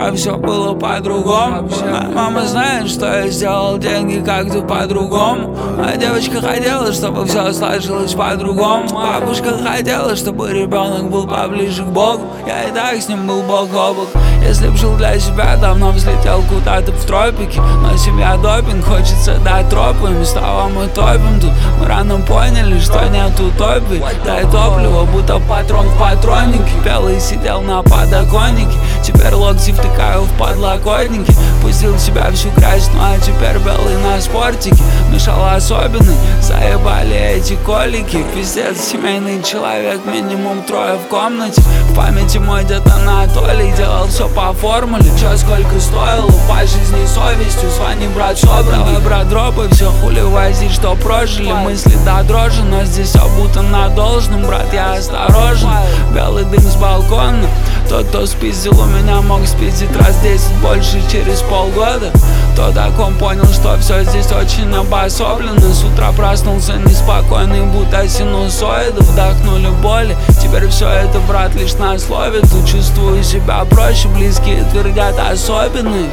чтобы все было по-другому. Моя мама знает, что я сделал деньги как-то по-другому. Моя девочка хотела, чтобы все сложилось по-другому. Бабушка хотела, чтобы ребенок был поближе к Богу. Я и так с ним был бок о бок. Если б жил для себя, давно взлетел куда-то в тропики. Но семья допинг, хочется дать тропы. Места мы топим тут. Мы рано поняли, что нет утопии. Дай топливо, будто патрон в патроннике. Белый сидел на подоконнике. Теперь локти втыкаю в подлокотники. Пустил в себя всю грязь, ну а теперь белый на спортике. Мешал особенный, заебали эти колики. Пиздец, семейный человек, минимум трое в комнате. В памяти мой дед Анатолий делал все по формуле. Чё сколько стоило, по жизни совестью. Звони, брат, собрал. Давай, брат, дропай, все хули возить, что прожили. Мысли до дрожи, но здесь все будто на должном. Брат, я осторожен. Белый дым с балкона. Тот, кто спиздил у меня, мог спиздить раз 10 больше через полгода. Тот, о ком понял, что все здесь очень обособленно. С утра проснулся неспокойный, будто синусоиды. Вдохнули боли, теперь все это, брат, лишь на слове. Тут чувствую себя проще, близкие твердят особенные.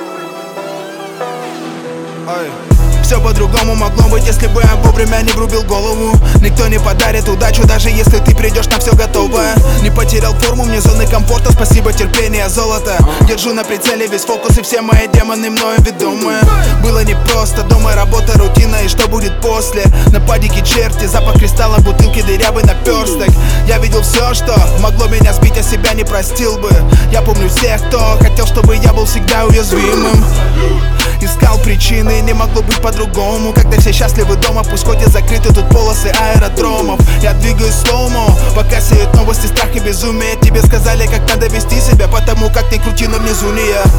Все по-другому могло быть, если бы я вовремя не врубил голову. Никто не подарит удачу, даже если ты придешь на все готовое. Не потерял форму, мне зоны комфорта, спасибо, терпение, золото. Держу на прицеле весь фокус и все мои демоны мною ведомые. Было непросто, дома работа, рутина, и что будет после? На падике черти, запах кристалла, бутылки дырявый наперсток. Я видел все, что могло меня сбить, а себя не простил бы. Я помню всех, кто хотел, чтобы я был всегда уязвимым. Искал причины, не могло быть по-другому. Когда все счастливы дома, пусть хоть и закрыты тут полосы аэродромов. Я двигаюсь слоумо, пока сеют новости, страх и безумие. Тебе сказали, как надо вести себя, потому как ты крути, но внизу не я.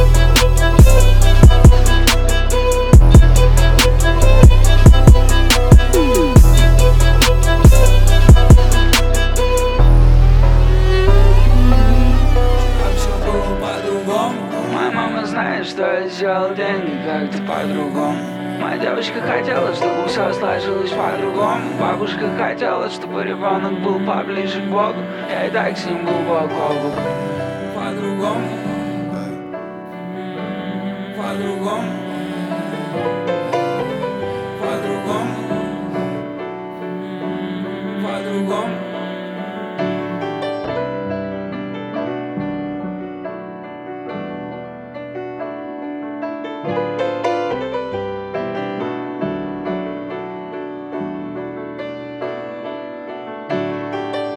Знаешь, что я сделал деньги как-то по-другому. Моя девочка хотела, чтобы все сложилось по-другому. Бабушка хотела, чтобы ребенок был поближе к Богу. Я и так с ним был бок о бок. По-другому. По-другому.